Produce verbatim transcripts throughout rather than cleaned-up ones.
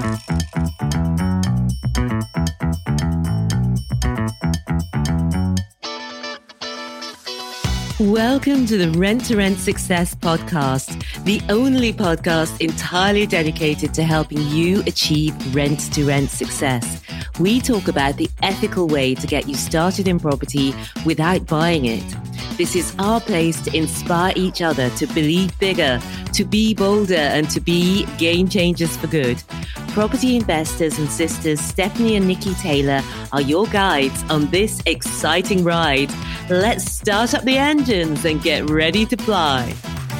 Welcome to the Rent to Rent Success podcast, the only podcast entirely dedicated to helping you achieve rent to rent success. We talk about the ethical way to get you started in property without buying it. This is our place to inspire each other to believe bigger, to be bolder, and to be game changers for good. Property investors and sisters Stephanie and Nikki Taylor are your guides on this exciting ride. Let's start up the engines and get ready to fly.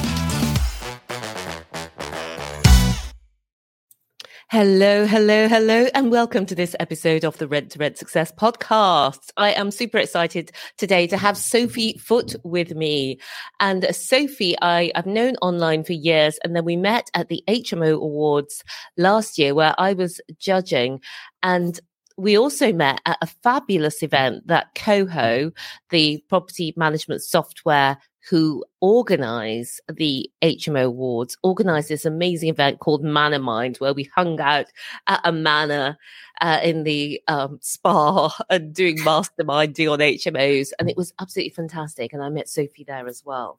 Hello, hello, hello, and welcome to this episode of the Rent to Rent Success podcast. I am super excited today to have Sophie Foote with me. And Sophie, I, I've known online for years, and then we met at the H M O Awards last year where I was judging. And we also met at a fabulous event that Coho, the property management software who organize the H M O Awards, organized this amazing event called Manor Mind, where we hung out at a manor uh, in the um, spa and doing masterminding on H M Os. And it was absolutely fantastic. And I met Sophie there as well.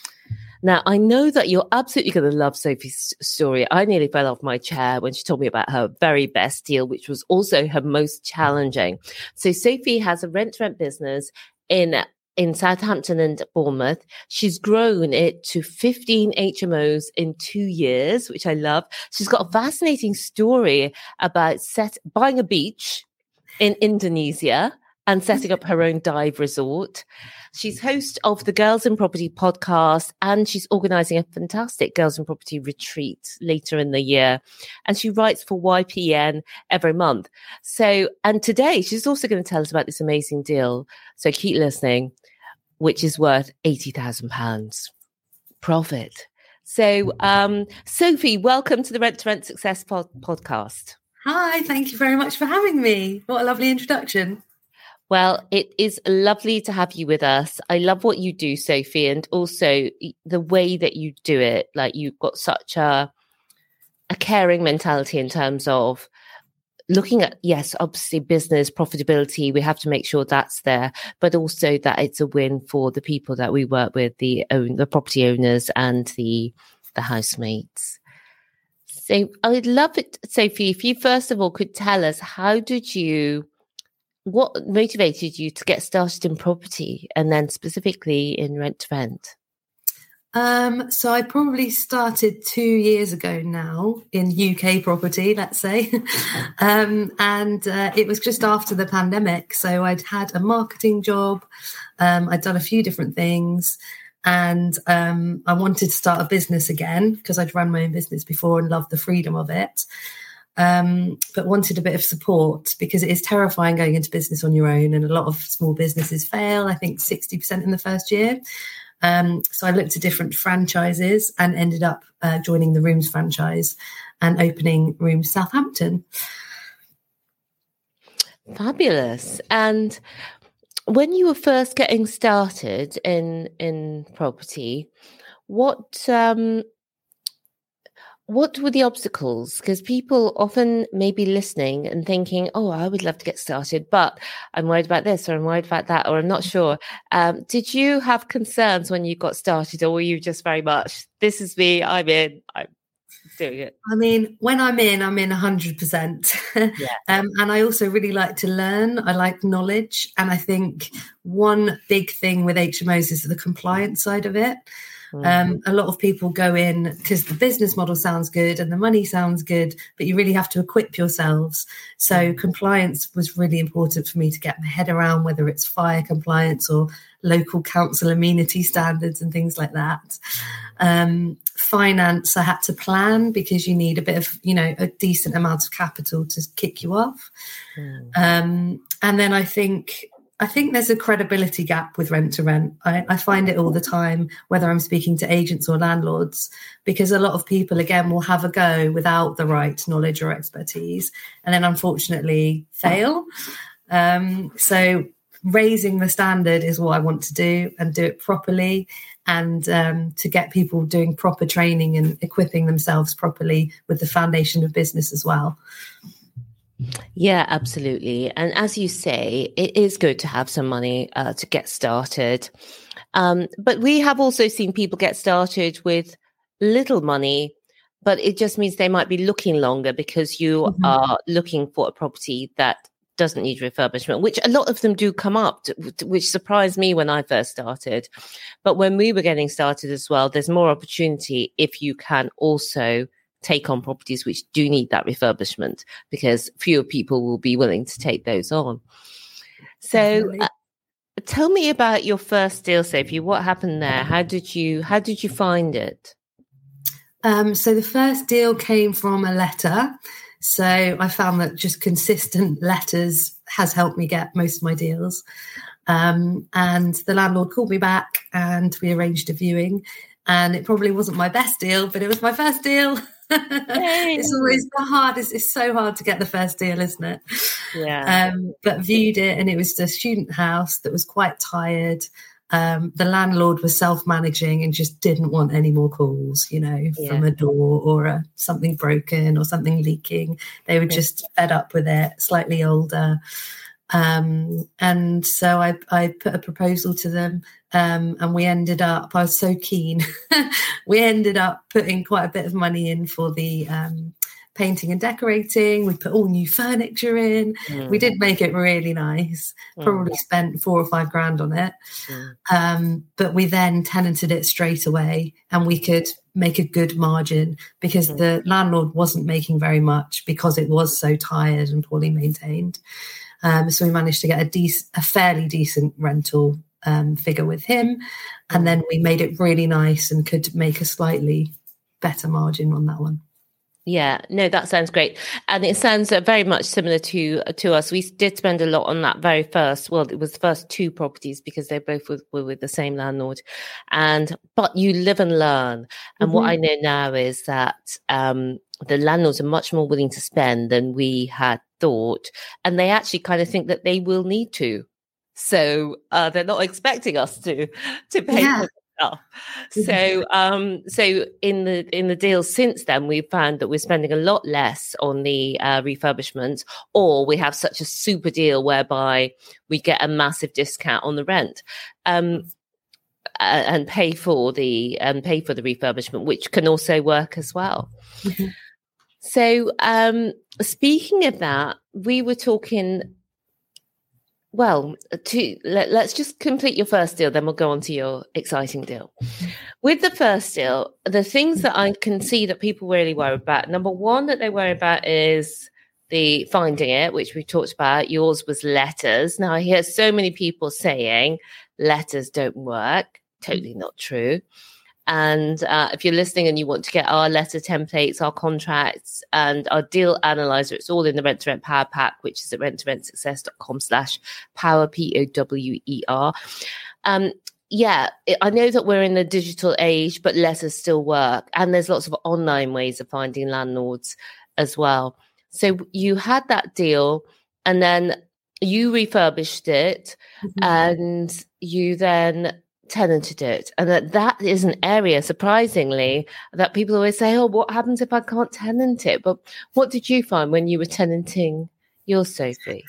Now, I know that you're absolutely going to love Sophie's story. I nearly fell off my chair when she told me about her very best deal, which was also her most challenging. So Sophie has a rent-to-rent business in in Southampton and Bournemouth. She's grown it to fifteen H M Os in two years, which I love. She's got a fascinating story about set, buying a beach in Indonesia and setting up her own dive resort. She's host of the Girls in Property podcast, and she's organising a fantastic Girls in Property retreat later in the year. And she writes for Y P N every month. So, and today she's also going to tell us about this amazing deal. So keep listening, which is worth eighty thousand pounds profit. So, um, Sophie, welcome to the Rent to Rent Success pod- podcast. Hi, thank you very much for having me. What a lovely introduction. Well, it is lovely to have you with us. I love what you do, Sophie, and also the way that you do it. Like, you've got such a, a caring mentality in terms of looking at, yes, obviously business profitability. We have to make sure that's there, but also that it's a win for the people that we work with, the own, the property owners and the the housemates. So I would love it, Sophie, if you first of all could tell us, how did you, what motivated you to get started in property and then specifically in rent to rent? Um, so I probably started two years ago now in U K property, let's say. um, and uh, it was just after the pandemic. So I'd had a marketing job. Um, I'd done a few different things. And um, I wanted to start a business again because I'd run my own business before and loved the freedom of it. Um, but wanted a bit of support because it is terrifying going into business on your own, and a lot of small businesses fail, I think sixty percent in the first year. Um, so I looked at different franchises and ended up uh, joining the Rooms franchise and opening Rooms Southampton. Fabulous. And when you were first getting started in in property, what um What were the obstacles? Because people often may be listening and thinking, oh, I would love to get started, but I'm worried about this or I'm worried about that, or I'm not sure. Um, did you have concerns when you got started, or were you just very much, this is me, I'm in, I'm doing it? I mean, when I'm in, I'm in one hundred percent. Yeah. um, and I also really like to learn. I like knowledge. And I think one big thing with H M Os is the compliance side of it. Um, a lot of people go in because the business model sounds good and the money sounds good, but you really have to equip yourselves. So compliance was really important for me to get my head around, whether it's fire compliance or local council amenity standards and things like that. Um, finance, I had to plan because you need a bit of, you know, a decent amount of capital to kick you off. Mm. Um, and then I think I think there's a credibility gap with rent to rent. I, I find it all the time, whether I'm speaking to agents or landlords, because a lot of people, again, will have a go without the right knowledge or expertise and then unfortunately fail. Um, so raising the standard is what I want to do and do it properly and um, to get people doing proper training and equipping themselves properly with the foundation of business as well. Yeah, absolutely. And as you say, it is good to have some money uh, to get started. Um, but we have also seen people get started with little money, but it just means they might be looking longer because you mm-hmm. are looking for a property that doesn't need refurbishment, which a lot of them do come up, to, which surprised me when I first started. But when we were getting started as well, there's more opportunity if you can also take on properties which do need that refurbishment, because fewer people will be willing to take those on. So uh, tell me about your first deal, Sophie. What happened there? How did you, how did you find it? Um, so the first deal came from a letter. So I found that just consistent letters has helped me get most of my deals. Um, and the landlord called me back and we arranged a viewing. And it probably wasn't my best deal, but it was my first deal. It's always the hardest. It's so hard to get the first deal, isn't it? Yeah. Um, but viewed it, and it was a student house that was quite tired. Um, the landlord was self-managing and just didn't want any more calls, you know, yeah. from a door or a, something broken or something leaking. They were yeah. just fed up with it, slightly older. Um, and so I, I put a proposal to them, um, and we ended up, I was so keen, we ended up putting quite a bit of money in for the um, painting and decorating. We put all new furniture in. Mm. We did make it really nice, probably mm. spent four or five grand on it. Mm. Um, but we then tenanted it straight away and we could make a good margin because mm. the landlord wasn't making very much because it was so tired and poorly maintained. Um, so we managed to get a, dec- a fairly decent rental um, figure with him. And then we made it really nice and could make a slightly better margin on that one. Yeah, no, that sounds great. And it sounds uh, very much similar to uh, to us. We did spend a lot on that very first, well, it was the first two properties because they both were, were with the same landlord. And, but you live and learn. And mm-hmm. what I know now is that um, the landlords are much more willing to spend than we had thought. And they actually kind of think that they will need to. So uh, they're not expecting us to, to pay yeah. for stuff. So, um, so in the in the deals since then, we've found that we're spending a lot less on the uh, refurbishment, or we have such a super deal whereby we get a massive discount on the rent, um, uh, and pay for the and um, pay for the refurbishment, which can also work as well. Mm-hmm. So, um, speaking of that, we were talking. Well, to, let, let's just complete your first deal, then we'll go on to your exciting deal. With the first deal, the things that I can see that people really worry about, number one that they worry about is the finding it, which we talked about. Yours was letters. Now, I hear so many people saying letters don't work. Totally not true. And uh, if you're listening and you want to get our letter templates, our contracts, and our deal analyzer, it's all in the Rent to Rent Power Pack, which is at rent to rent success dot com slash power, P O W E R. Um, yeah, it, I know that we're in the digital age, but letters still work. And there's lots of online ways of finding landlords as well. So you had that deal and then you refurbished it mm-hmm. and you then tenanted it. And that that is an area, surprisingly, that people always say, oh, what happens if I can't tenant it? But what did you find when you were tenanting your Sophie?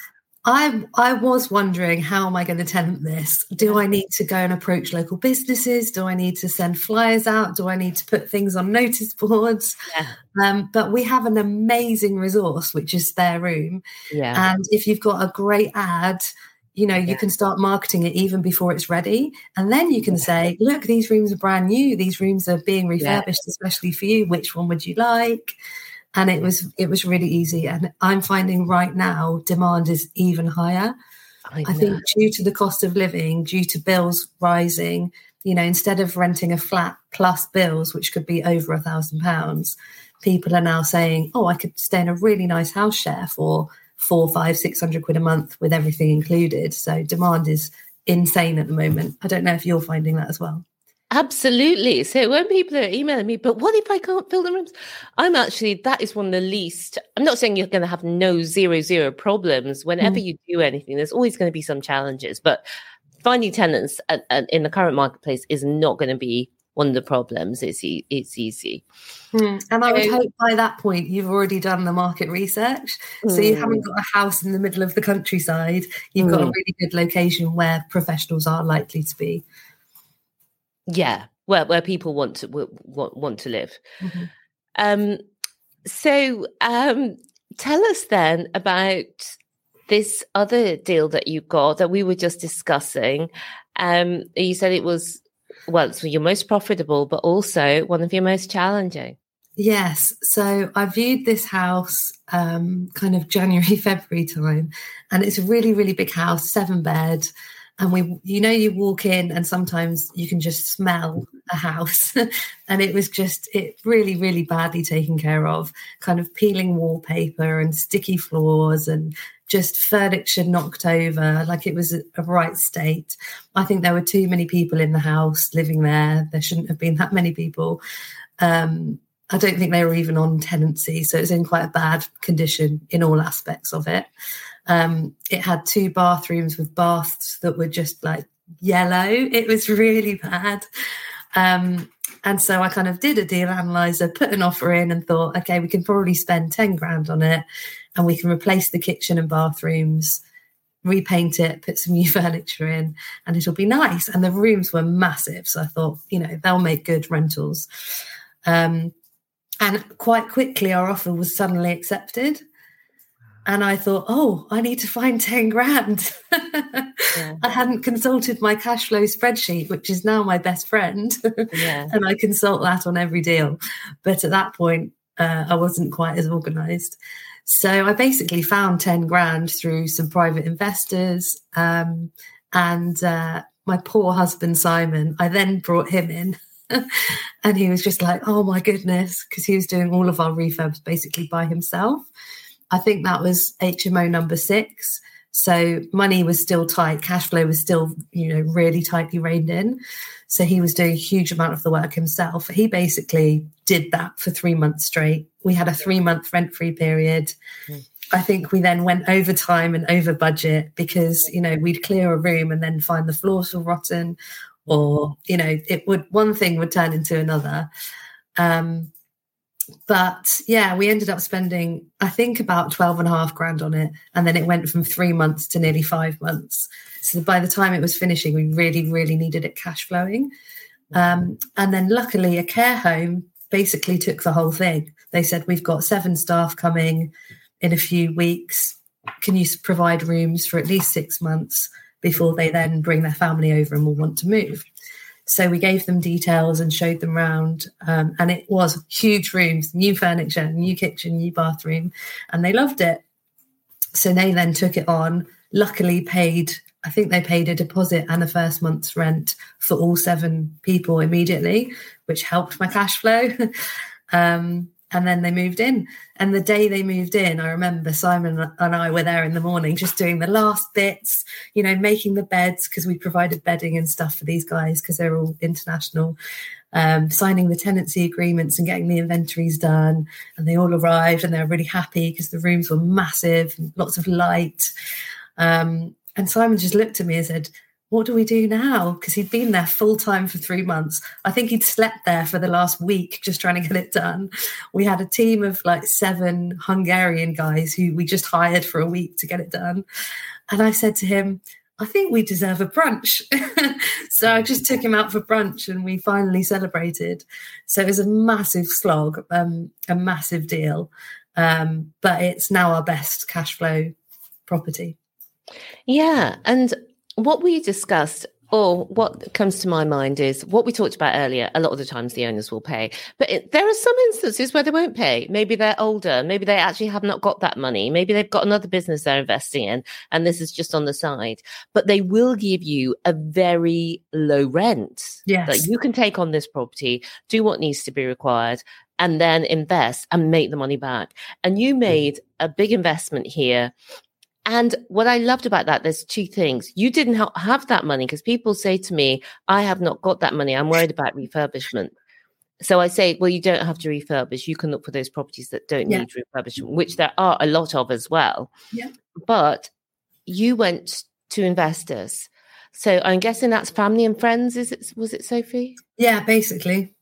I I was wondering, how am I going to tenant this? Do I need to go and approach local businesses? Do I need to send flyers out? Do I need to put things on notice boards? Yeah. Um, but we have an amazing resource, which is Spare Room. Yeah. And if you've got a great ad, you know, you yeah. can start marketing it even before it's ready. And then you can say, look, these rooms are brand new. These rooms are being refurbished, yeah. especially for you. Which one would you like? And it was it was really easy. And I'm finding right now demand is even higher. I, I think due to the cost of living, due to bills rising, you know, instead of renting a flat plus bills, which could be over a thousand pounds, people are now saying, oh, I could stay in a really nice house share for four, five, six hundred quid a month with everything included. So demand is insane at the moment. I don't know if you're finding that as well. Absolutely. So when people are emailing me, but what if I can't fill the rooms? I'm actually, that is one of the least, I'm not saying you're going to have no zero, zero problems. Whenever mm. you do anything, there's always going to be some challenges, but finding tenants at, at, in the current marketplace is not going to be one of the problems. It's e- it's easy. Mm. And I would hope by that point you've already done the market research. So mm. you haven't got a house in the middle of the countryside. You've mm. got a really good location where professionals are likely to be. Yeah, where where people want to want, want to live. Mm-hmm. Um, so um, tell us then about this other deal that you got that we were just discussing. Um, you said it was, well, it's your most profitable, but also one of your most challenging. Yes. So I viewed this house um, kind of January, February time, and it's a really, really big house, seven bed. And we, you know, you walk in and sometimes you can just smell a house. And it was just, it really, really badly taken care of, kind of peeling wallpaper and sticky floors and just furniture knocked over, like it was a, a right state. I think there were too many people in the house living there. There shouldn't have been that many people. Um, I don't think they were even on tenancy. So it was in quite a bad condition in all aspects of it. Um, it had two bathrooms with baths that were just like yellow. It was really bad. Um, and so I kind of did a deal analyzer, put an offer in and thought, okay, we can probably spend ten grand on it and we can replace the kitchen and bathrooms, repaint it, put some new furniture in, and it'll be nice. And the rooms were massive. So I thought, you know, they'll make good rentals. Um, and quite quickly, our offer was suddenly accepted. And I thought, oh, I need to find ten grand. Yeah. I hadn't consulted my cash flow spreadsheet, which is now my best friend. Yeah. And I consult that on every deal. But at that point, uh, I wasn't quite as organised. So I basically found ten grand through some private investors. Um, and uh, my poor husband, Simon, I then brought him in. And he was just like, oh, my goodness, because he was doing all of our refurbs basically by himself. I think that was H M O number six. So money was still tight. Cash flow was still, you know, really tightly reined in. So he was doing a huge amount of the work himself. He basically did that for three months straight. We had a three month rent free period. Mm. I think we then went over time and over budget because, you know, we'd clear a room and then find the floors were rotten or, you know, it would, one thing would turn into another. Um, But yeah, we ended up spending, I think, about twelve and a half grand on it. And then it went from three months to nearly five months. So by the time it was finishing, we really, really needed it cash flowing. Um, and then luckily a care home basically took the whole thing. They said, we've got seven staff coming in a few weeks. Can you provide rooms for at least six months before they then bring their family over and will want to move? So we gave them details and showed them around. Um, and it was huge rooms, new furniture, new kitchen, new bathroom. And they loved it. So they then took it on, luckily paid, I think they paid a deposit and a first month's rent for all seven people immediately, which helped my cash flow. um, and then they moved in. And the day they moved in, I remember Simon and I were there in the morning just doing the last bits, you know, making the beds because we provided bedding and stuff for these guys because they're all international, um, signing the tenancy agreements and getting the inventories done. And they all arrived and they were really happy because the rooms were massive and lots of light. Um, and Simon just looked at me and said, what do we do now? Because he'd been there full time for three months. I think he'd slept there for the last week just trying to get it done. We had a team of like seven Hungarian guys who we just hired for a week to get it done. And I said to him, I think we deserve a brunch. So I just took him out for brunch and we finally celebrated. So it was a massive slog, um, a massive deal. Um, but it's now our best cash flow property. Yeah. And what we discussed, or what comes to my mind, is what we talked about earlier. A lot of the times the owners will pay, but it, there are some instances where they won't pay. Maybe they're older. Maybe they actually have not got that money. Maybe they've got another business they're investing in, and this is just on the side. But they will give you a very low rent. Yes. That you can take on this property, do what needs to be required, and then invest and make the money back. And you made a big investment here. And what I loved about that, there's two things. You didn't ha- have that money because people say to me, I have not got that money. I'm worried about refurbishment. So I say, well, you don't have to refurbish. You can look for those properties that don't yeah. need refurbishment, which there are a lot of as well. Yeah. But you went to investors. So I'm guessing that's family and friends. Is it? Was it Sophie? Yeah, basically.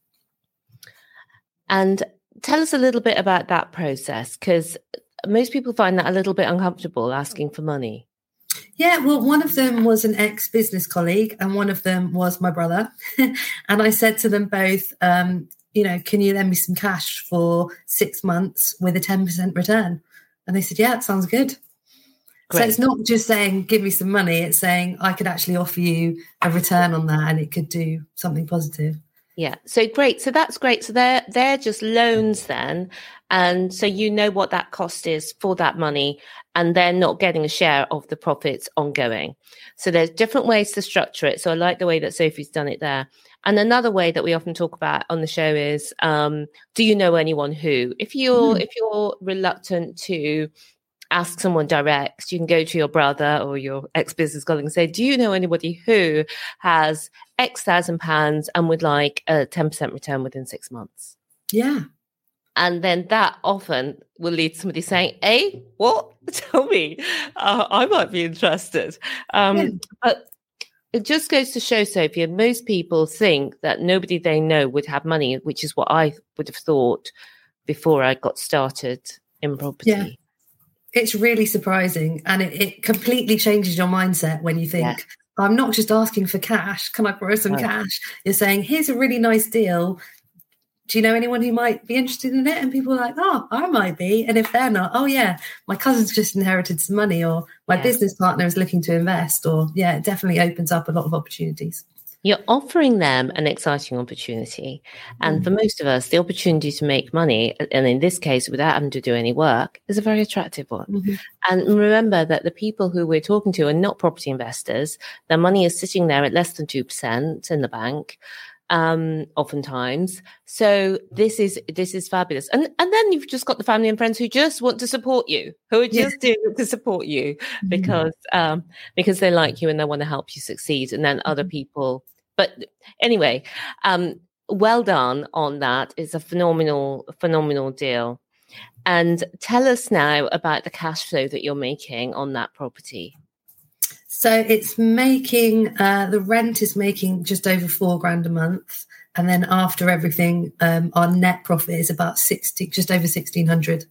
And tell us a little bit about that process, because most people find that a little bit uncomfortable, asking for money. Yeah, well, one of them was an ex-business colleague and one of them was my brother. And I said to them both, um, you know, can you lend me some cash for six months with a ten percent return? And they said, yeah, it sounds good. Great. So it's not just saying, give me some money. It's saying I could actually offer you a return on that and it could do something positive. Yeah. So great. So that's great. So they're, they're just loans then. And so you know what that cost is for that money, and they're not getting a share of the profits ongoing. So there's different ways to structure it. So I like the way that Sophie's done it there. And another way that we often talk about on the show is, um, do you know anyone who? If you're, mm. if you're reluctant to ask someone direct, you can go to your brother or your ex-business colleague and say, do you know anybody who has X thousand pounds and would like a ten percent return within six months? Yeah. And then that often will lead to somebody saying, hey, what? Tell me. Uh, I might be interested. Um, yeah. But it just goes to show, Sophie, and most people think that nobody they know would have money, which is what I would have thought before I got started in property. Yeah. It's really surprising, and it, it completely changes your mindset when you think, yeah. I'm not just asking for cash. Can I borrow some right. cash? You're saying, here's a really nice deal. Do you know anyone who might be interested in it? And people are like, oh, I might be. And if they're not, oh, yeah, my cousin's just inherited some money, or my yeah. business partner is looking to invest, or yeah, it definitely opens up a lot of opportunities. You're offering them an exciting opportunity. And mm. for most of us, the opportunity to make money, and in this case, without having to do any work, is a very attractive one. Mm-hmm. And remember that the people who we're talking to are not property investors. Their money is sitting there at less than two percent in the bank. Um, oftentimes. So this is this is fabulous. And and then you've just got the family and friends who just want to support you, who are just yeah. doing it to support you because mm-hmm. um, because they like you and they want to help you succeed. And then mm-hmm. other people. But anyway, um, well done on that. It's a phenomenal, phenomenal deal. And tell us now about the cash flow that you're making on that property. So it's making, uh, the rent is making just over four grand a month. And then after everything, um, our net profit is about sixty, just over sixteen hundred.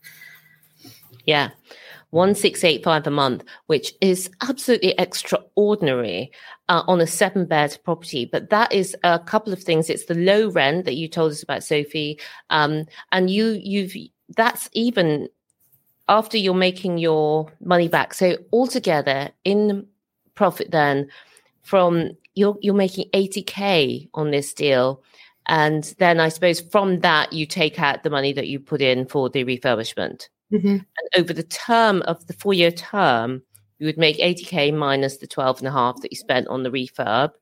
Yeah. one thousand six hundred eighty-five a month, which is absolutely extraordinary uh, on a seven bed property. But that is a couple of things. It's the low rent that you told us about, Sophie. Um, and you, you've, that's even after you're making your money back. So altogether in profit then from you're you're making eighty K on this deal, and then I suppose from that you take out the money that you put in for the refurbishment. Mm-hmm. And over the term of the four year term, you would make eighty K minus the twelve and a half that you spent on the refurb,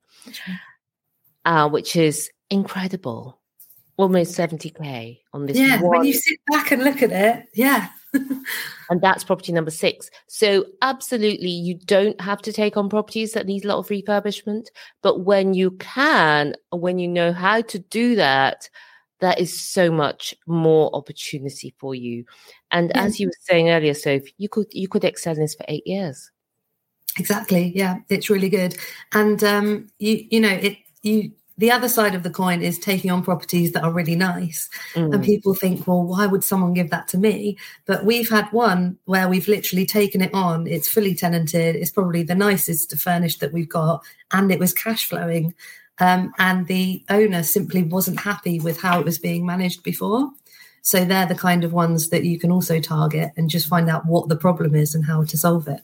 uh, which is incredible. Almost seventy K on this. Yeah, one. When you sit back and look at it, yeah. And that's property number six. So absolutely, you don't have to take on properties that need a lot of refurbishment. But when you can, or when you know how to do that, that is so much more opportunity for you. And yeah. as you were saying earlier, Sophie, you could you could excel in this for eight years. Exactly. Yeah, it's really good. And um, you you know it you. The other side of the coin is taking on properties that are really nice. Mm. And people think, well, why would someone give that to me? But we've had one where we've literally taken it on. It's fully tenanted. It's probably the nicest furnished that we've got. And it was cash flowing. Um, and the owner simply wasn't happy with how it was being managed before. So they're the kind of ones that you can also target and just find out what the problem is and how to solve it.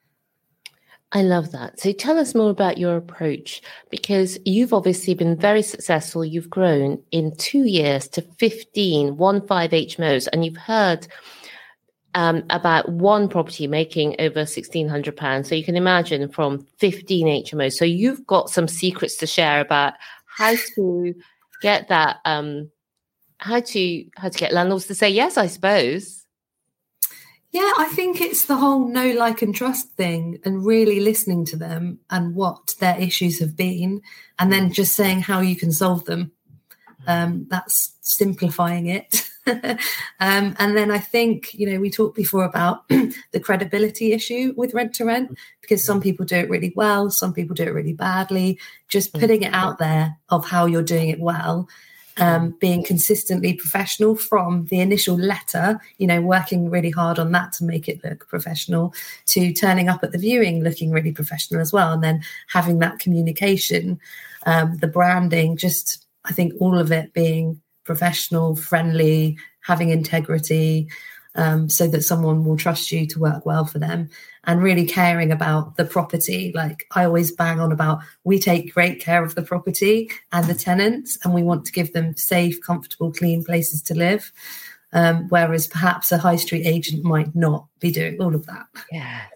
I love that. So tell us more about your approach, because you've obviously been very successful. You've grown in two years to fifteen, one five H M Os, and you've heard um, about one property making over sixteen hundred pounds. So you can imagine from fifteen H M Os. So you've got some secrets to share about how to get that, um, how to how to get landlords to say yes, I suppose. Yeah, I think it's the whole know, like and trust thing, and really listening to them and what their issues have been, and then just saying how you can solve them. Um, that's simplifying it. um, and then I think, you know, we talked before about the credibility issue with rent to rent, because some people do it really well, some people do it really badly. Just putting it out there of how you're doing it well, um, being consistently professional from the initial letter, you know, working really hard on that to make it look professional, to turning up at the viewing looking really professional as well, and then having that communication, um, the branding, just I think all of it being professional, friendly, having integrity, um, so that someone will trust you to work well for them, and really caring about the property. Like I always bang on about, we take great care of the property and the tenants, and we want to give them safe, comfortable, clean places to live. Um, whereas perhaps a high street agent might not be doing all of that. Yes,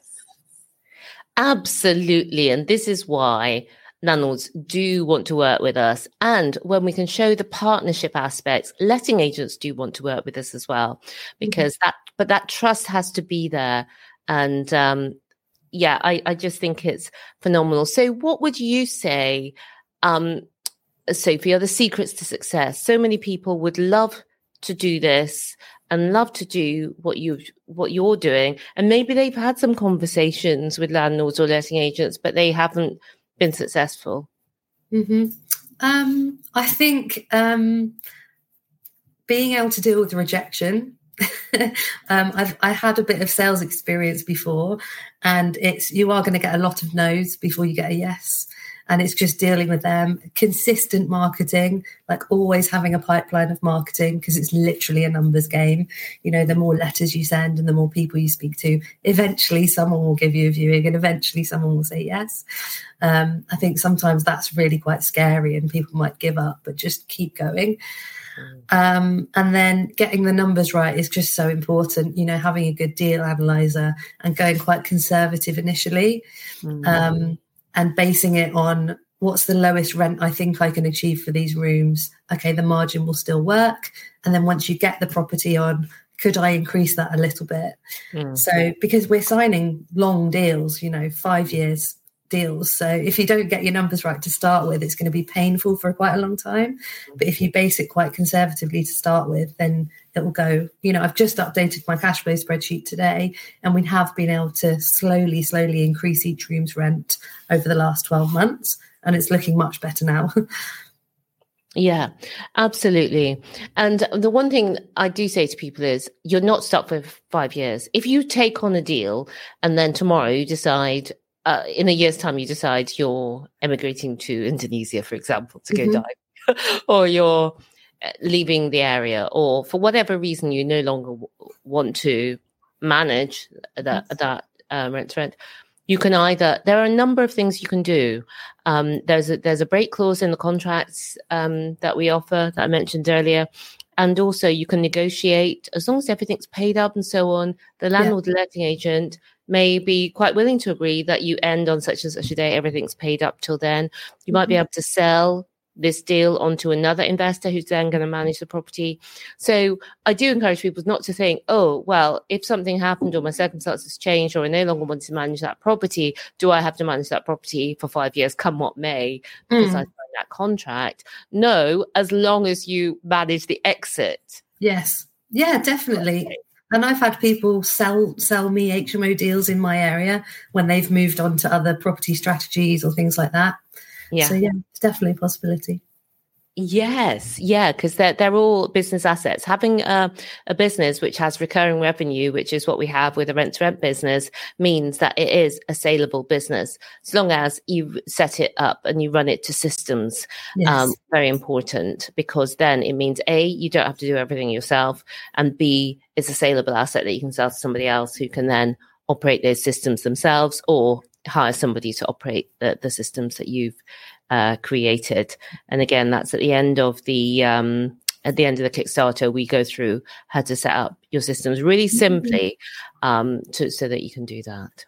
absolutely. And this is why landlords do want to work with us. And when we can show the partnership aspects, letting agents do want to work with us as well, because mm-hmm. that, but that trust has to be there. And um, yeah, I, I just think it's phenomenal. So what would you say, um, Sophie, are the secrets to success? So many people would love to do this and love to do what you what you're doing. And maybe they've had some conversations with landlords or letting agents, but they haven't been successful. Mm-hmm. Um, I think um, being able to deal with rejection. um, I've I had a bit of sales experience before, and it's you are going to get a lot of no's before you get a yes, and it's just dealing with them. Consistent marketing, like always having a pipeline of marketing, because it's literally a numbers game. You know, the more letters you send and the more people you speak to, eventually someone will give you a viewing, and eventually someone will say yes. Um, I think sometimes that's really quite scary, and people might give up, but just keep going. Um, and then getting the numbers right is just so important, you know, having a good deal analyzer and going quite conservative initially, mm. um, and basing it on what's the lowest rent I think I can achieve for these rooms. Okay, the margin will still work. And then once you get the property on, could I increase that a little bit? Mm. So because we're signing long deals, you know, five years deals. So if you don't get your numbers right to start with, it's going to be painful for quite a long time. But if you base it quite conservatively to start with, then it will go, you know, I've just updated my cash flow spreadsheet today, and we have been able to slowly, slowly increase each room's rent over the last twelve months. And it's looking much better now. Yeah, absolutely. And the one thing I do say to people is you're not stuck for five years. If you take on a deal and then tomorrow you decide, Uh, in a year's time, you decide you're emigrating to Indonesia, for example, to go mm-hmm. dive, or you're leaving the area, or for whatever reason you no longer w- want to manage that yes. that uh, rent to rent, you can either. There are a number of things you can do. Um, there's a, there's a break clause in the contracts um, that we offer that I mentioned earlier. And also you can negotiate as long as everything's paid up and so on. The landlord yeah. letting agent may be quite willing to agree that you end on such and such a day, everything's paid up till then. You mm-hmm. might be able to sell this deal onto another investor who's then going to manage the property. So I do encourage people not to think, oh, well, if something happened or my circumstances changed or I no longer want to manage that property, do I have to manage that property for five years, come what may, because mm. I signed that contract? No, as long as you manage the exit. Yes. Yeah, definitely. Okay. And I've had people sell sell me H M O deals in my area when they've moved on to other property strategies or things like that. Yeah. So, yeah, it's definitely a possibility. Yes. Yeah. Because they're, they're all business assets. Having a, a business which has recurring revenue, which is what we have with a rent to rent business, means that it is a saleable business as long as you set it up and you run it to systems. Yes. Um, very important, because then it means A, you don't have to do everything yourself, and B, it's a saleable asset that you can sell to somebody else who can then operate those systems themselves, or hire somebody to operate the, the systems that you've uh, created. And again, that's at the end of the um, at the end of the Kickstarter. We go through how to set up your systems really simply, um, to, so that you can do that.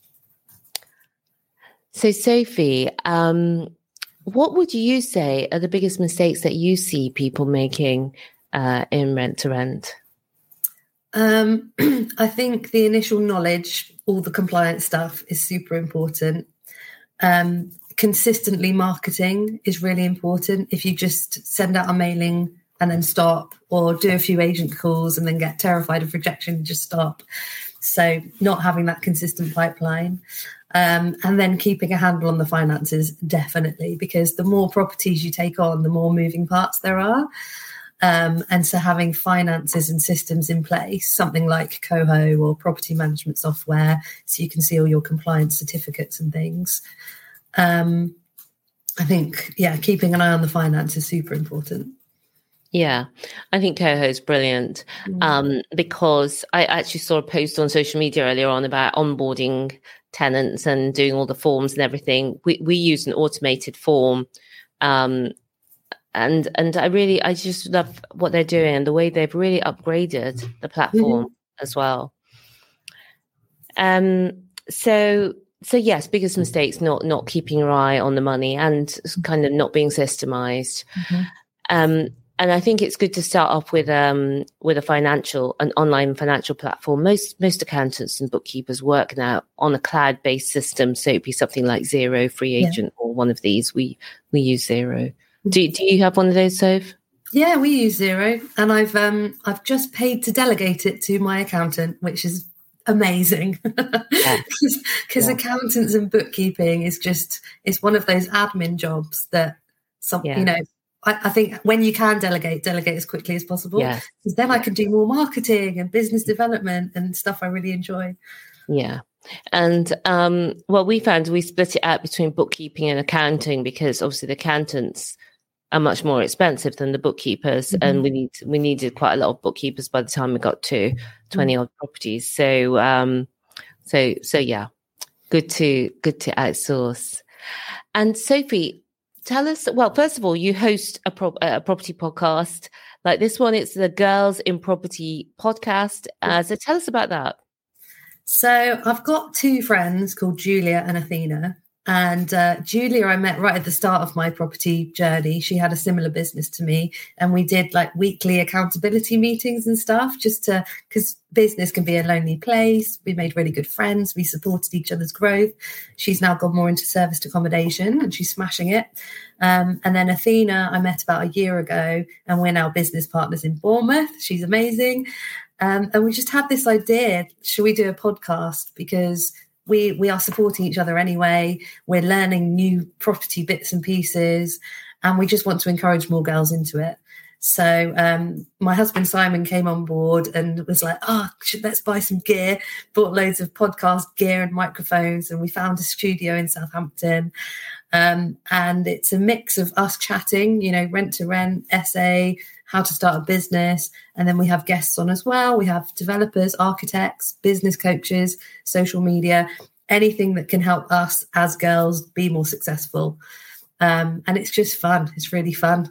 So, Sophie, um, what would you say are the biggest mistakes that you see people making uh, in rent to rent? Um, I think the initial knowledge, all the compliance stuff, is super important. Um, consistently marketing is really important. If you just send out a mailing and then stop, or do a few agent calls and then get terrified of rejection and just stop. So not having that consistent pipeline. Um, and then keeping a handle on the finances, definitely, because the more properties you take on, the more moving parts there are. Um, and so having finances and systems in place, something like Coho or property management software, so you can see all your compliance certificates and things. Um, I think, yeah, keeping an eye on the finance is super important. Yeah, I think Coho is brilliant mm. um, because I actually saw a post on social media earlier on about onboarding tenants and doing all the forms and everything. We we use an automated form, um, and and I really I just love what they're doing and the way they've really upgraded the platform mm-hmm. as well. Um. So so yes, biggest mistakes not not keeping your eye on the money and kind of not being systemized. Mm-hmm. Um. And I think it's good to start off with um with a financial, an online financial platform. Most most accountants and bookkeepers work now on a cloud-based system, so it'd be something like Xero, Free Agent, yeah. or one of these. We we use Xero. Do do you have one of those, Soph? Yeah, we use Xero, and I've um I've just paid to delegate it to my accountant, which is amazing. Because yeah. yeah. accountants and bookkeeping is just it's one of those admin jobs that some yeah. you know. I, I think when you can delegate, delegate as quickly as possible. Yeah. Because then I can do more marketing and business development and stuff I really enjoy. Yeah. And um, well, we found we split it out between bookkeeping and accounting because obviously the accountants are much more expensive than the bookkeepers, mm-hmm. and we need we needed quite a lot of bookkeepers by the time we got to twenty mm-hmm. odd properties. So um, so so yeah, good to good to outsource. And Sophie, tell us, well, first of all, you host a, pro- a property podcast like this one. It's the Girls in Property podcast. Uh, so tell us about that. So I've got two friends called Julia and Athena. And uh, Julia, I met right at the start of my property journey. She had a similar business to me. And we did like weekly accountability meetings and stuff just to, because business can be a lonely place. We made really good friends. We supported each other's growth. She's now gone more into serviced accommodation and she's smashing it. Um, and then Athena, I met about a year ago and we're now business partners in Bournemouth. She's amazing. Um, and we just had this idea, should we do a podcast? Because We we are supporting each other anyway. We're learning new property bits and pieces, and we just want to encourage more girls into it. So um, my husband Simon came on board and was like, "Oh, should, let's buy some gear." Bought loads of podcast gear and microphones, and we found a studio in Southampton. Um, and it's a mix of us chatting, you know, rent to rent, essay, how to start a business. And then we have guests on as well. We have developers, architects, business coaches, social media, anything that can help us as girls be more successful. Um, and it's just fun. It's really fun.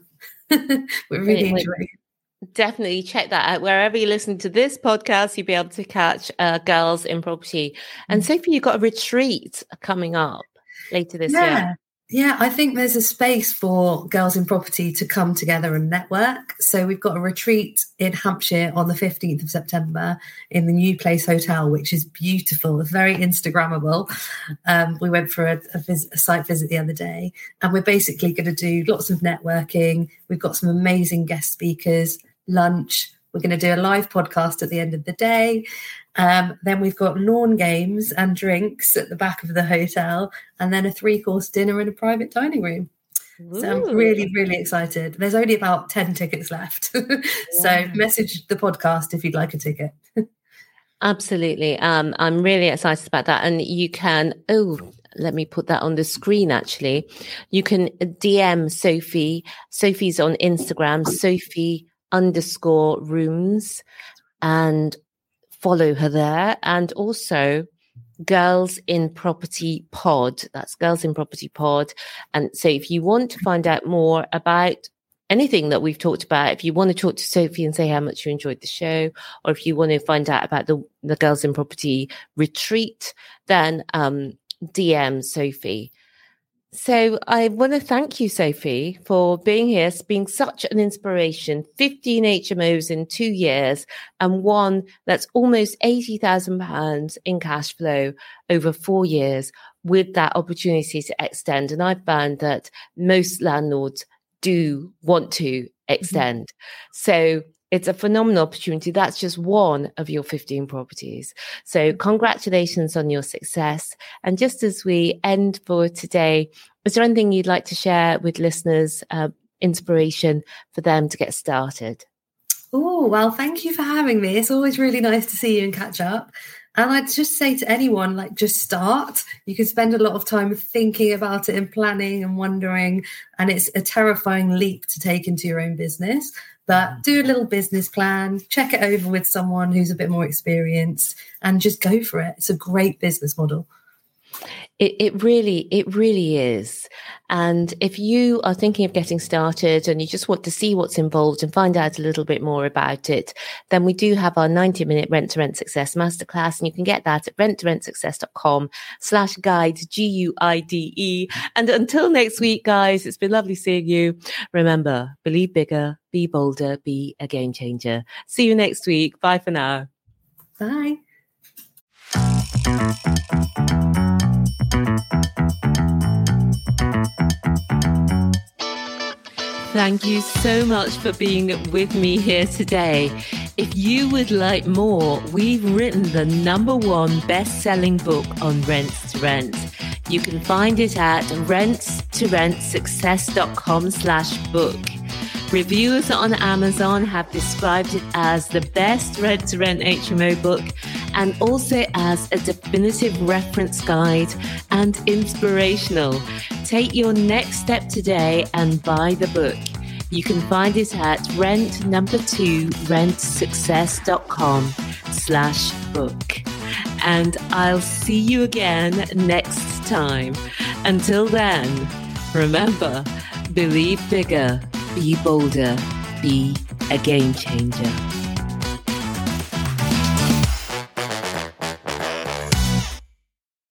We're really wait, enjoying it. Definitely check that out. Wherever you listen to this podcast, you'll be able to catch uh, Girls in Property. And Sophie, you've got a retreat coming up later this yeah. year. Yeah, I think there's a space for girls in property to come together and network. So we've got a retreat in Hampshire on the fifteenth of September in the New Place Hotel, which is beautiful. It's very Instagrammable. Um, we went for a, a, visit, a site visit the other day, and we're basically going to do lots of networking. We've got some amazing guest speakers, lunch. We're going to do a live podcast at the end of the day. Um, then we've got lawn games and drinks at the back of the hotel, and then a three-course dinner in a private dining room. Ooh. So I'm really, really excited. There's only about ten tickets left. So yeah. Message the podcast if you'd like a ticket. Absolutely. Um, I'm really excited about that. And you can, oh, let me put that on the screen, actually. You can D M Sophie. Sophie's on Instagram, Sophie underscore rooms, and follow her there. And also Girls in Property Pod. That's Girls in Property Pod. And so if you want to find out more about anything that we've talked about, if you want to talk to Sophie and say how much you enjoyed the show, or if you want to find out about the, the Girls in Property retreat, then um, D M Sophie. So I want to thank you, Sophie, for being here, being such an inspiration. fifteen H M Os in two years and one that's almost eighty thousand pounds in cash flow over four years with that opportunity to extend. And I found that most landlords do want to extend. Mm-hmm. So it's a phenomenal opportunity. That's just one of your fifteen properties. So congratulations on your success. And just as we end for today, is there anything you'd like to share with listeners, uh, inspiration for them to get started? Oh, well, thank you for having me. It's always really nice to see you and catch up. And I'd just say to anyone, like, just start. You can spend a lot of time thinking about it and planning and wondering. And it's a terrifying leap to take into your own business. But do a little business plan, check it over with someone who's a bit more experienced, and just go for it. It's a great business model. It, it really, it really is. And if you are thinking of getting started and you just want to see what's involved and find out a little bit more about it, then we do have our ninety minute Rent to Rent Success Masterclass, and you can get that at rent to rent success dot com slash guide, G U I D E. And until next week, guys, it's been lovely seeing you. Remember, believe bigger, be bolder, be a game changer. See you next week. Bye for now. Bye. Thank you so much for being with me here today. If you would like more, we've written the number one best-selling book on rent to rent. You can find it at rent to rent success dot com slash book. Reviewers on Amazon have described it as the best Rent to Rent H M O book, and also as a definitive reference guide and inspirational. Take your next step today and buy the book. You can find it at rent number two, rent success dot com slash book. And I'll see you again next time. Until then, remember, believe bigger, be bolder, be a game changer.